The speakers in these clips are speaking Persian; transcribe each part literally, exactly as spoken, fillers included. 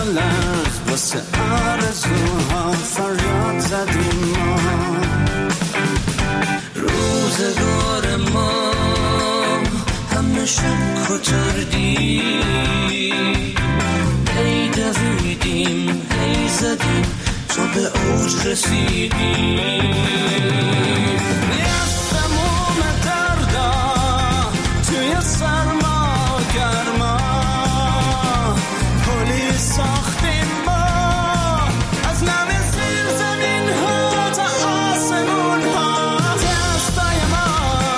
لحظ واسه آرزوها فریاد زدیم ما. روزگار ما همه شک و تردیم، هی دویدیم هی زدیم تا به اوج رسیدیم. از تموم دردا توی سرما گرما پلی ساختیم ما، از نم زیر زمین ها تا آسمون ها. دستای ما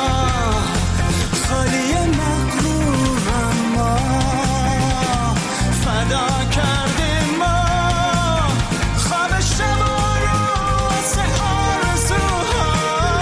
خالی مغرورم ما، فدا کردیم ما خواب شما رو واسه آرزوها.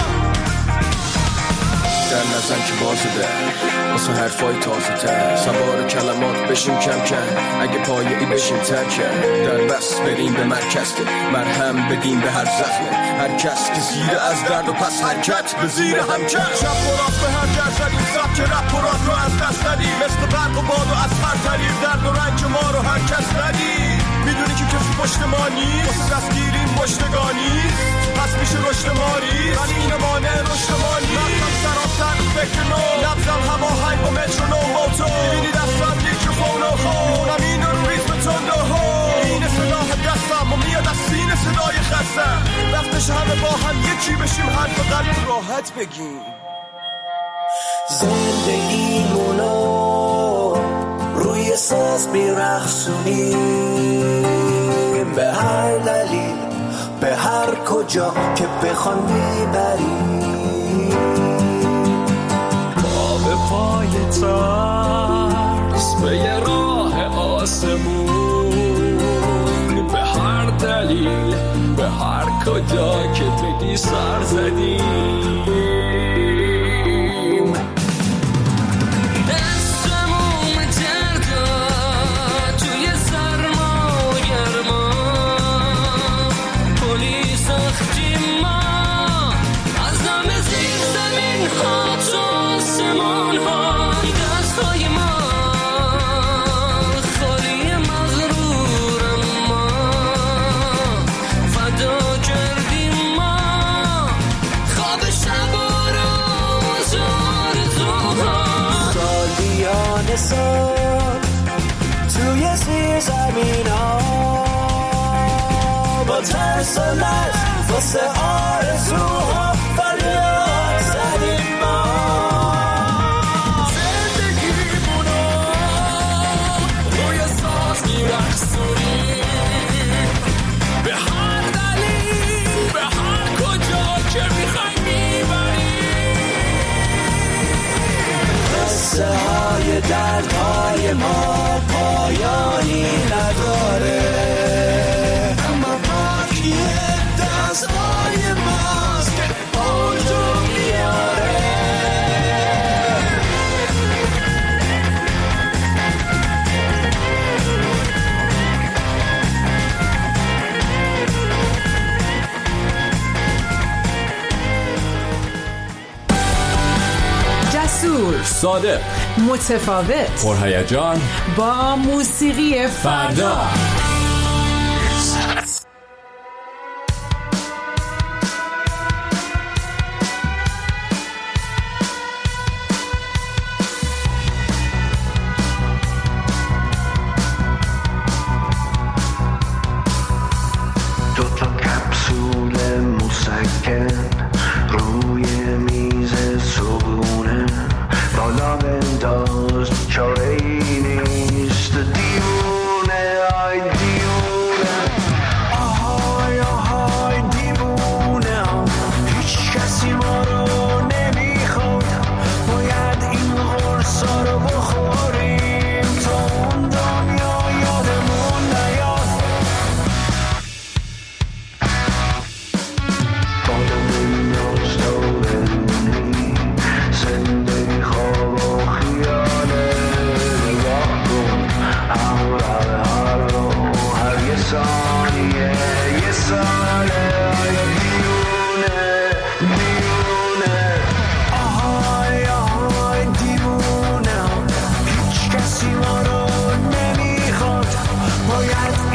در نزن که بازده واسه حرفای تازه تر، سوار کلمات بشیم کم کم اگه پایه‌ای بشیم ترکه. در بس بریم به مرکز که مرهم بدیم به هر زخمه، هر کس که زیر از درد و پس حرکت به زیر هم کرد. شب و راست به هر جر زدیم سب که رب و راد رو از دست ندیم، مثل برق و باد و از هر طریق درد و رنج ما رو هر کس ندیم. میدونی که کسی پشت ما نیست واسه دستگیریم پشتگانی، پس میشه رشد ماری ولی این مانع رشد ما نیست. نفسم سراسر فکر نو، نبزم همه های با مترونوم موتو، میبینی دستم میکروفون و خونم این رو ریتم تند و هو. این سلاح دستم و میاد از سینه صدای خستم، وقتش همه با هم یکی بشیم حرف قلب راحت بگیم. زندگیمونو روی ساز میرخصونیم، به هر دلیل به هر کجا که بخوان میبریم. با به پای ترس به یه راه آسمون، به هر دلیل به هر کجا که بگی سر زدیم. توی زیر زمین ها با ترس و لرز واسه آرزوها فریاد زدیم ما. زندگیمونو روی ساز میرخصونیم، به هر دلیل به هر کجا که میخوای میبریم. قصه های دردهای ما پایانی نداره، اما باقی دستهای ماست که اوجو میاره. جسور، صادق، متفاوت، پرهیجان، با موسیقی فردا. دو تا کپسول مسکن روی میز صبحونه، بالا بنداز چاره ای نیست. دیوونه آی دیوونه، آهای آهای دیوونه، هیچ کسی ما رو نمیخواد، باید این قرصا رو بخوریم تا اون دنیا یادمون نیاد. بادم نیاز تو بمونی، زندگی خواب و خیاله، نگاه کن همراه ها رو هر یه ثانیه یه ساله. آیا دیوونه دیوونه، آهای آهای دیوونه، هیچ کسی ما رو نمیخواد، باید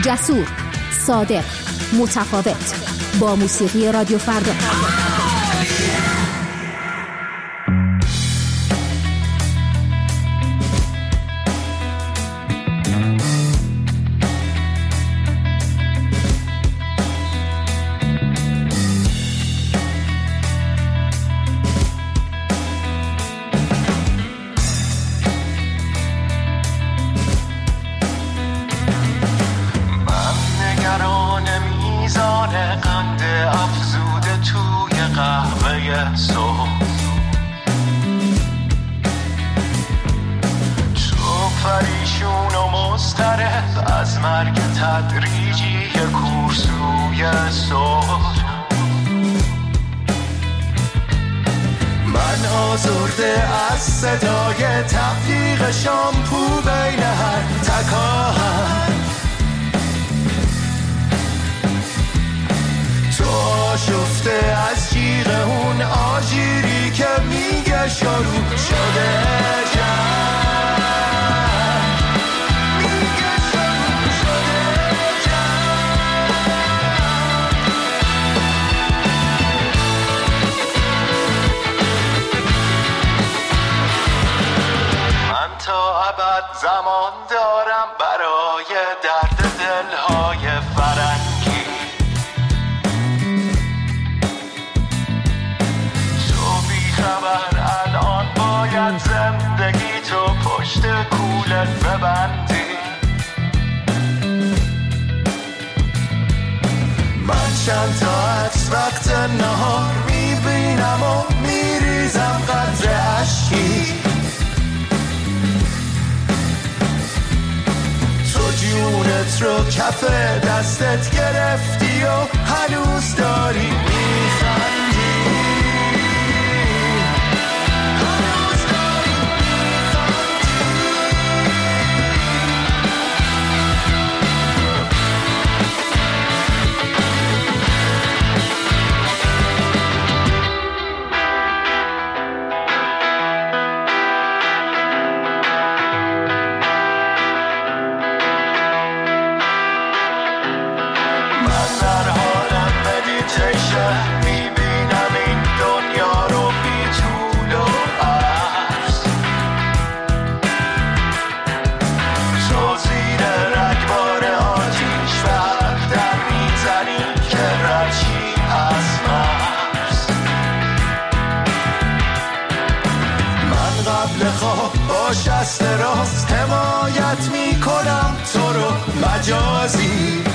جسور، صادق، متفاوت، با موسیقی رادیو فردا. زمان دارم برای درد دلهای فرنگی، تو بی خبر الان باید زندگی تو پشت کولت ببندی. من چند تا عکس وقت نهار میبینم و میریزم قطره اشکی، جونت رو کف دستت گرفتی و هنوز داری میخندی، هنوز داری شست راست حمایت میکنم تو رو مجازی،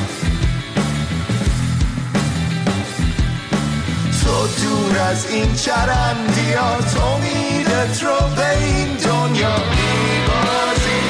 تو دور از این چرندیات امیدت رو به این دنیا میبازی.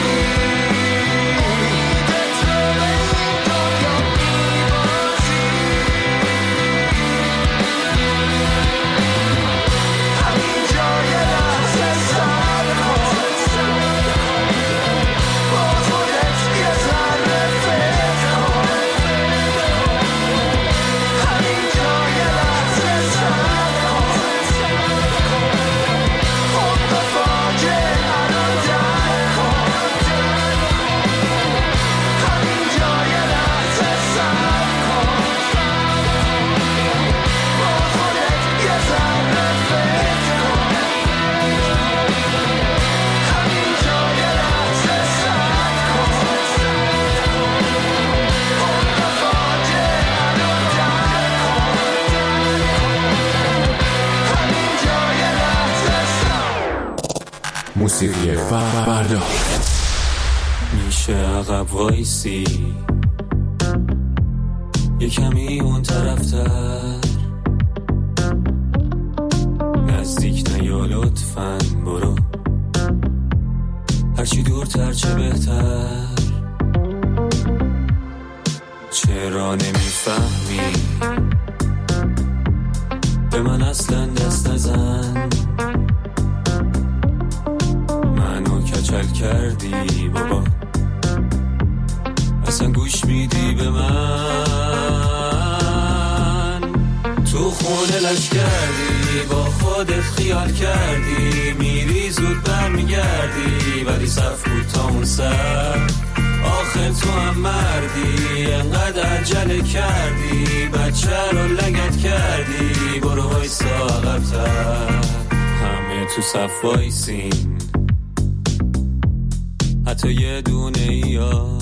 موسیقی فردا. میشه عقب وایسی یه کمی اون طرفتر، نزدیک نیا لطفاً برو، هرچی دورتر چه بهتر. چرا نمیفهمی به من اصلا دست نزن، منو کچل کردی بابا، اصلا گوش میدی به من؟ تو خونه لش کردی، با خودت خیال کردی، میری زود برمیگردی، ولی صرف بود تا اون سر آخه تو هم مردی انقدر عجله کردی بچه رو لگت کردی برو وایسا عقب‌تر همه تو صف وایسین حتی یه دونه یا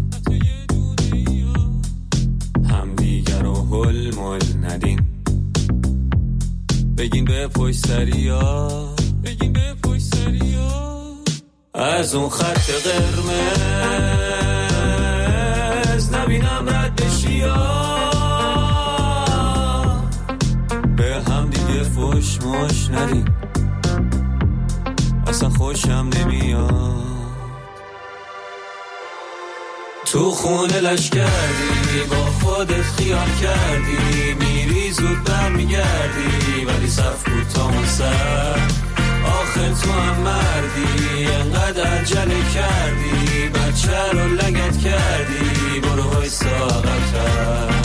هم دیگر رو هل مل ندین بگین به پشت سریا بگین به پشت سریا از اون خط قرمز نبینم رد بشیا به هم دیگه فوش مش ندین اصلا خوشم نمیاد تو خونه لش کردی با خودت خیال کردی میری زود برمیگردی ولی صف بود تا اون سر آخه تو هم مردی انقدر عجله کردی بچه رو لگت کردی برو وایسا عقب‌تر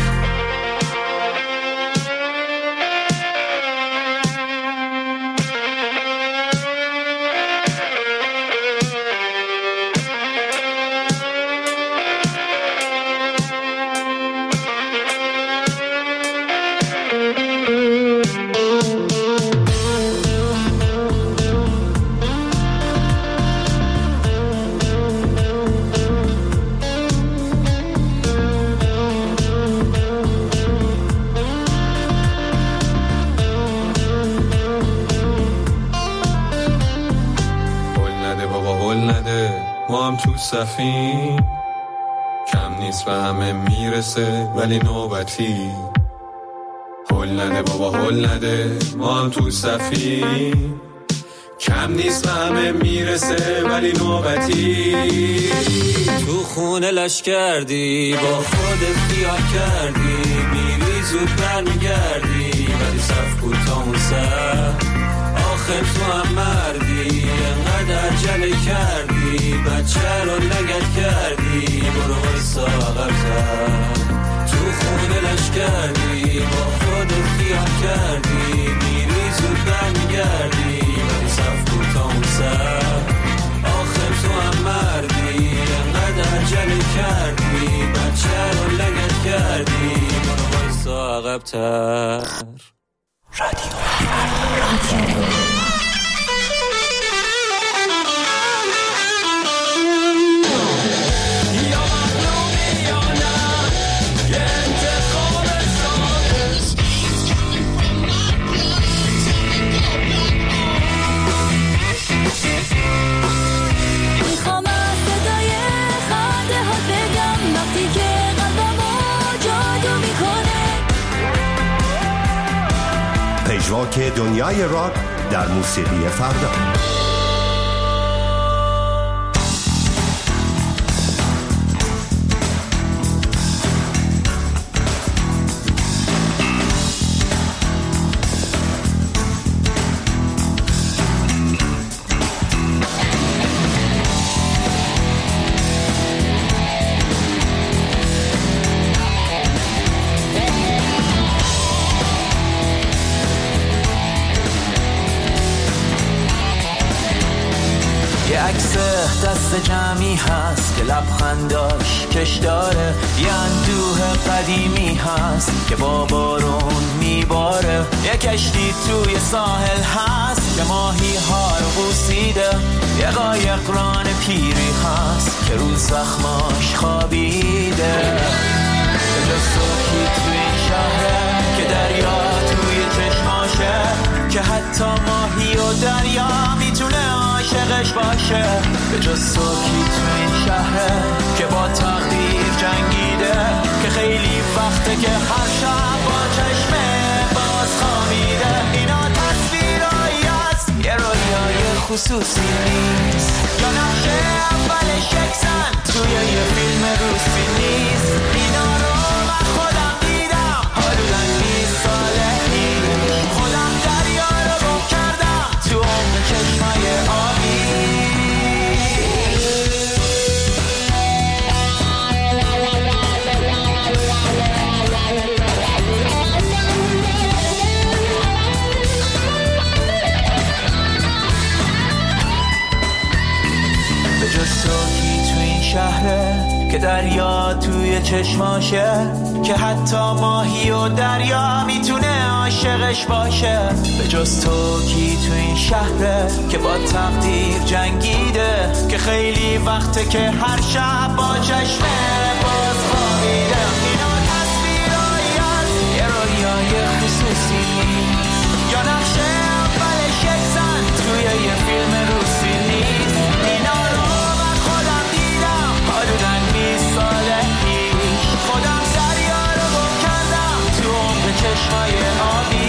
تو صفیم کم نیست به همه میرسه ولی نوبتی هل نده بابا هل نده ما هم تو صفیم کم نیست به همه میرسه ولی نوبتی تو خونه لش کردی با خودت خیال کردی میری زود برمیگردی ولی صف بود تا اون سر آخه تو هم مردی انقدر عجله کردی بچه رو لگت کردی برو وایسا عقب‌تر تو خونه لش کردی با خودت خیال کردی میری زود برمیگردی ولی صف بود تا اون سر آخه تو هم مردی انقدر عجله کردی بچه رو لگت کردی برو وایسا عقب‌تر رادیو رادیو پژواک دنیای راک در موسیقی فردا. دست جمعی هست که لبخنداش کش داره یه اندوه قدیمی هست که با بارون میباره یه کشتی توی ساحل هست که ماهی ها رو بوسیده یه قایق ران پیری هست که رو زخماش خوابیده کجا سوکی توی این شهره که دریا توی چشماشه که حتی ماهی و دریا میتونه عاشقش باشه به جز سوکی تو این شهره که با تقدیر جنگیده که خیلی وقته که هر شب با چشمه باز خوابیده اینا تصویرهایی هست یه رویای خصوصی نیست یا نقشه اولش یکسن توی یه فیلم روسی نیست اینا رو من خودم دیدم حدوداً بیست ساله پیش خودم دریا رو گم کردم تو عمق چشمای آبی شهره که دریا توی چشماشه، که حتی ماهی و دریا میتونه عاشقش باشه. به جز تو کی تو این شهره که با تقدیر جنگیده، که خیلی وقته که هر شب با چشمه باز خوابیده. اینا تصویرهایی از یه رویای خصوصی یا نقشه اولش یک زن توی یه فیلم روسی نیست. اینا رو من خودم دیدم حدوداً بیست ساله پیش. خودم دریا رو گم کردم تو عمق چشمای آبی.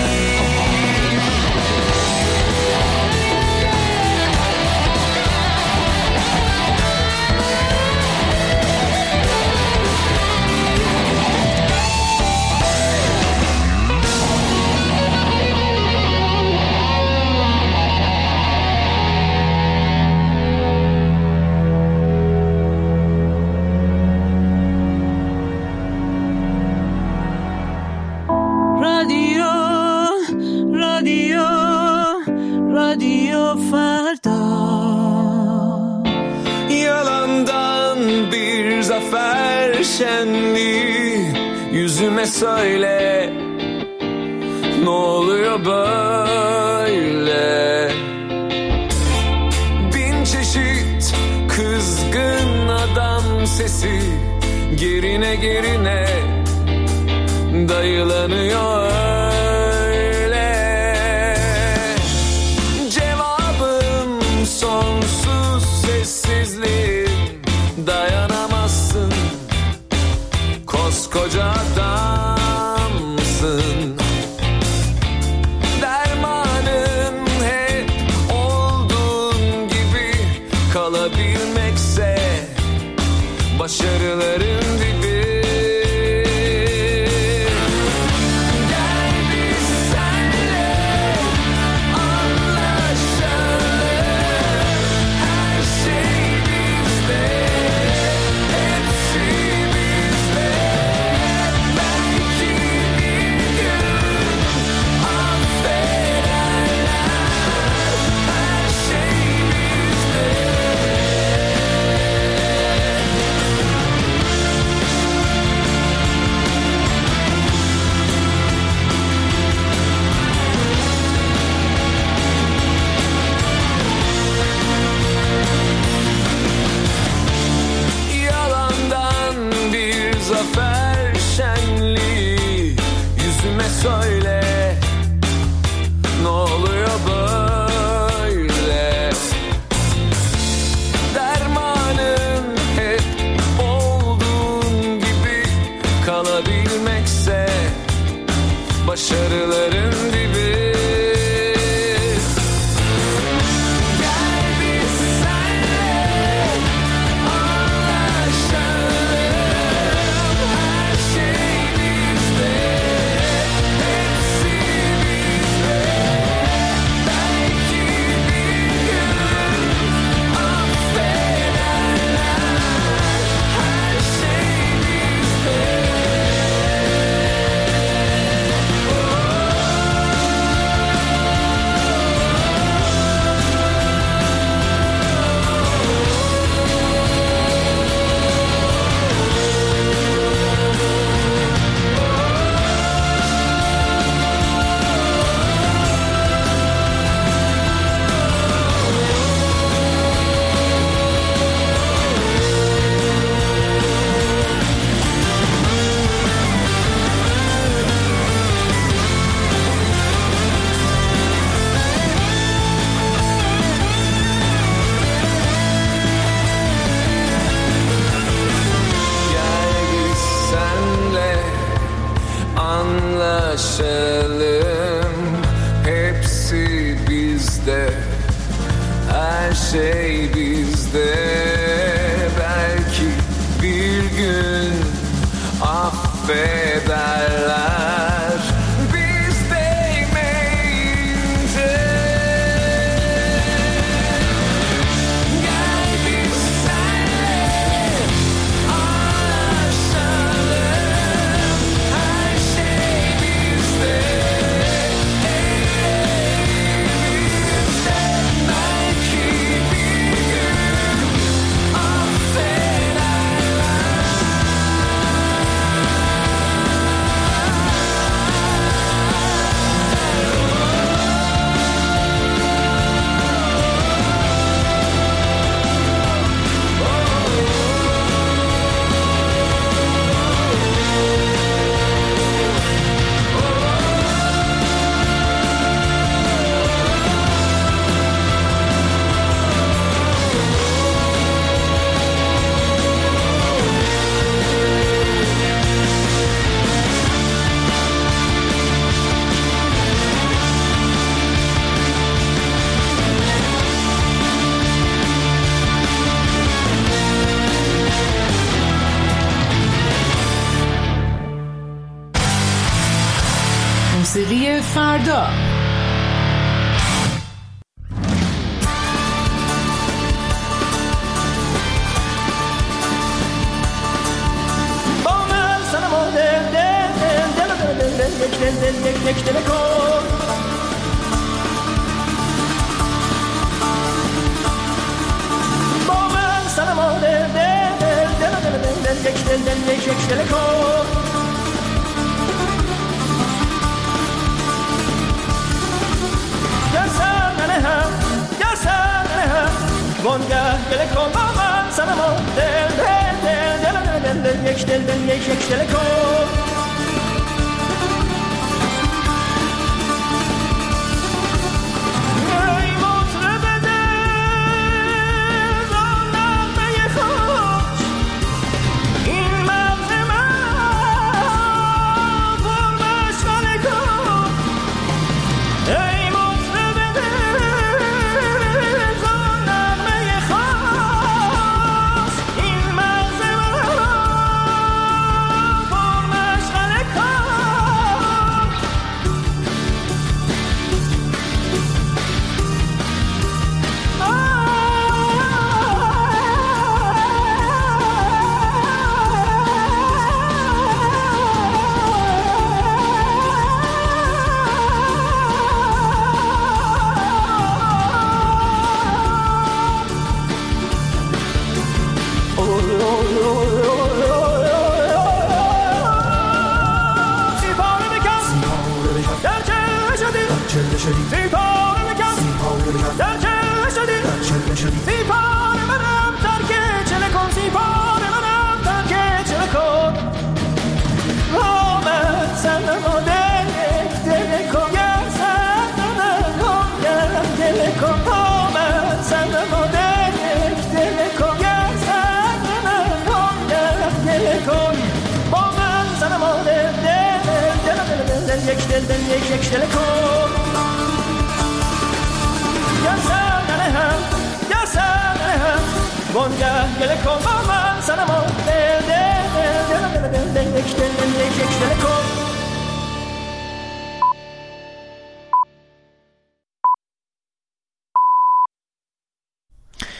Şenliği yüzüme söyle, ne oluyor böyle? Bin çeşit kızgın adam sesi gerine gerine dayılanıyor öyle. Cevabım sonsuz sessizliğim, dayanamazsın. Koskoca adamsın. Dermanın hep olduğun gibi kalabilmekse başarıların dibi. Gel فردا. یک دل دل یک یک دل کن یا سرنه هم یا سرنه هم وانگه گله کن با من سنما دل دل دل دل دل دل یک دل دل یک یک دل کن